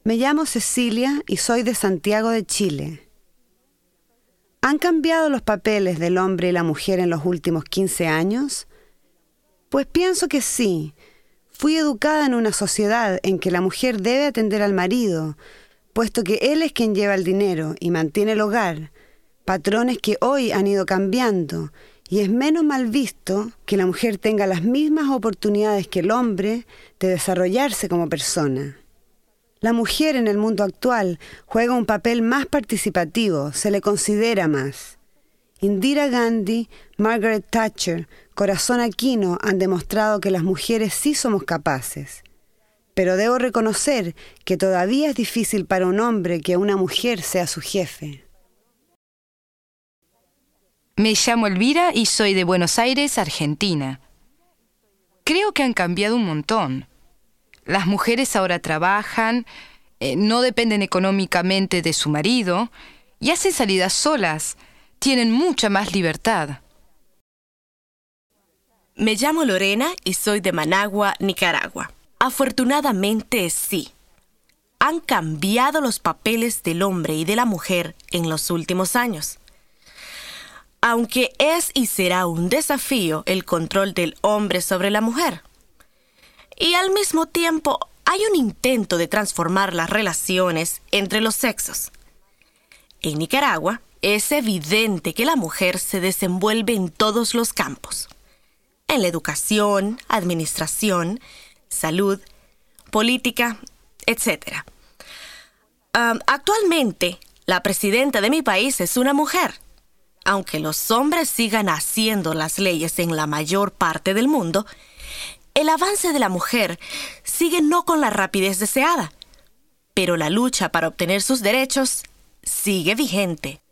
Me llamo Cecilia y soy de Santiago de Chile. ¿Han cambiado los papeles del hombre y la mujer en los últimos 15 años? Pues pienso que sí. Fui educada en una sociedad en que la mujer debe atender al marido, puesto que él es quien lleva el dinero y mantiene el hogar, patrones que hoy han ido cambiando, y es menos mal visto que la mujer tenga las mismas oportunidades que el hombre de desarrollarse como persona. La mujer en el mundo actual juega un papel más participativo, se le considera más. Indira Gandhi, Margaret Thatcher, Corazón Aquino han demostrado que las mujeres sí somos capaces. Pero debo reconocer que todavía es difícil para un hombre que una mujer sea su jefe. Me llamo Elvira y soy de Buenos Aires, Argentina. Creo que han cambiado un montón. Las mujeres ahora trabajan, no dependen económicamente de su marido y hacen salidas solas. Tienen mucha más libertad. Me llamo Lorena y soy de Managua, Nicaragua. Afortunadamente sí. Han cambiado los papeles del hombre y de la mujer en los últimos años. Aunque es y será un desafío el control del hombre sobre la mujer. Y al mismo tiempo hay un intento de transformar las relaciones entre los sexos. En Nicaragua es evidente que la mujer se desenvuelve en todos los campos. En la educación, administración, salud, política, etc. Actualmente, la presidenta de mi país es una mujer. Aunque los hombres sigan haciendo las leyes en la mayor parte del mundo, el avance de la mujer sigue no con la rapidez deseada, pero la lucha para obtener sus derechos sigue vigente.